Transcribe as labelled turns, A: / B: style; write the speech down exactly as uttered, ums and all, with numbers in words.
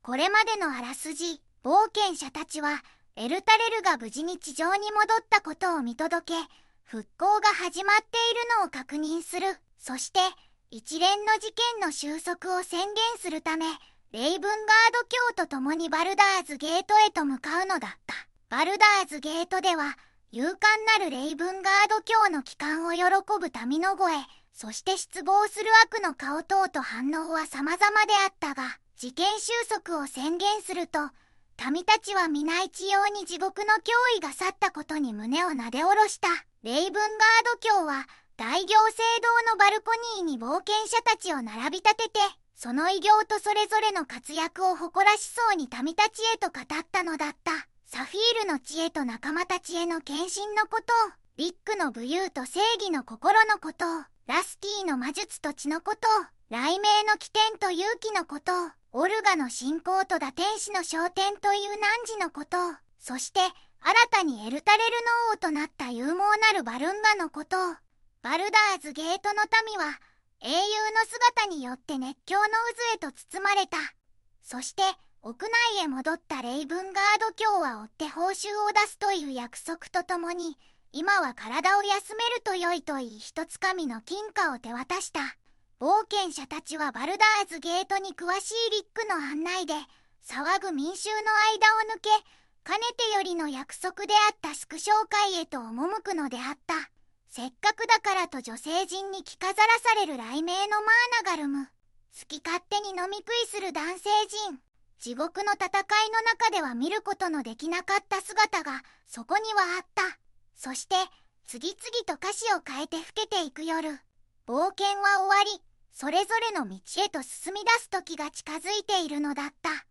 A: これまでのあらすじ、冒険者たちはエルタレルが無事に地上に戻ったことを見届け、復興が始まっているのを確認する。そして一連の事件の収束を宣言するため、レイブンガード教と共にバルダーズゲートへと向かうのだった。バルダーズゲートでは勇敢なるレイブンガード教の帰還を喜ぶ民の声、そして失望する悪の顔等と反応は様々であったが、事件収束を宣言すると、民たちは皆一様に地獄の脅威が去ったことに胸をなで下ろした。レイブンガード教は大行政堂のバルコニーに冒険者たちを並び立てて、その偉業とそれぞれの活躍を誇らしそうに民たちへと語ったのだった。サフィールの知恵と仲間たちへの献身のことを、リックの武勇と正義の心のことを、ラスティの魔術と血のことを、雷鳴の起点と勇気のことを、オルガの信仰と打天使の昇天という汝のことを、そして新たにエルタレルの王となった勇猛なるバルンガのことを。バルダーズゲートの民は英雄の姿によって熱狂の渦へと包まれた。そして屋内へ戻ったレイブンガード教は追って報酬を出すという約束とともに、今は体を休めると良いと言い一つかみの金貨を手渡した。冒険者たちはバルダーズゲートに詳しいリックの案内で騒ぐ民衆の間を抜け、かねてよりの約束であった祝勝会へと赴くのであった。せっかくだからと女性陣に着飾らされる雷鳴のマーナガルム。好き勝手に飲み食いする男性陣。地獄の戦いの中では見ることのできなかった姿がそこにはあった。そして次々と歌詞を変えて老けていく夜。冒険は終わり、それぞれの道へと進み出す時が近づいているのだった。